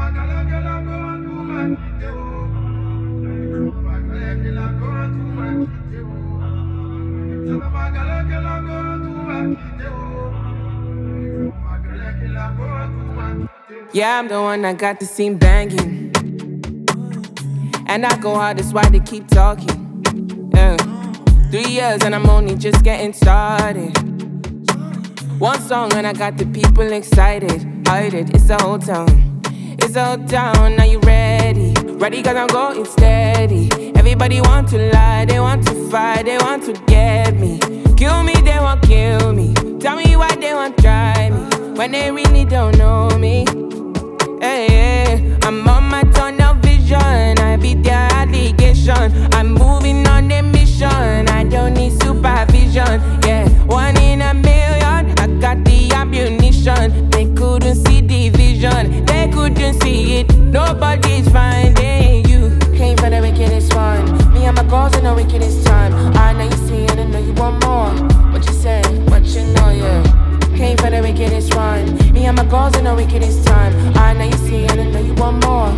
Yeah, I'm the one that got the scene banging. And I go hard, that's why they keep talking. Yeah. 3 years and I'm only just getting started. One song and I got the people excited. Hide it, it's a whole town. It's a whole town, are you ready? Ready cause I'm going steady. Everybody want to lie, they want to fight, they want to get me. Kill me, they won't kill me. Tell me why they won't try me when they really don't know me. Hey, hey, I'm on my tunnel vision. I beat their allegation. I'm moving on a mission. I don't need supervision. Yeah, 1 in a million. I got the ammunition. They couldn't see the vision. They couldn't see it. Nobody's finding you. Came for the wickedest one. Me and my girls in the wickedest time. I know you see it and know you want more. What you say? What you know, yeah. Came for the wickedest one. Me and my girls in the wickedest time. I know you see it and know you want more.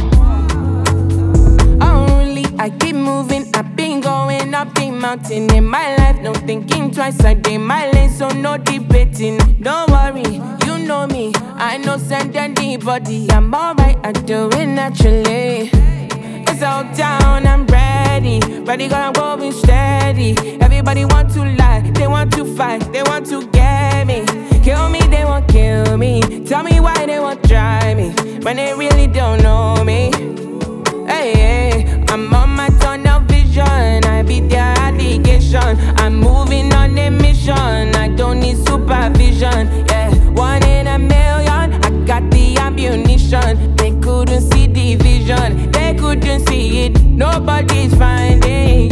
Only I keep moving. I've been going up the mountain in my life. No thinking twice. I did my lane, so no debating. Don't worry, you know me. I know send anybody. I'm alright. I do it naturally. It's out town. I'm ready. Ready, cause I'm going steady. Everybody want to lie. They want to fight. They want to get me. Kill me, they won't kill me. Tell me why they won't try me when they really don't know me. Hey, hey, I'm on my tunnel vision. I beat their allegation. I'm moving on a mission. I don't need supervision. Yeah, 1 in a million. I got the ammunition. They couldn't see the vision. They couldn't see it. Nobody's finding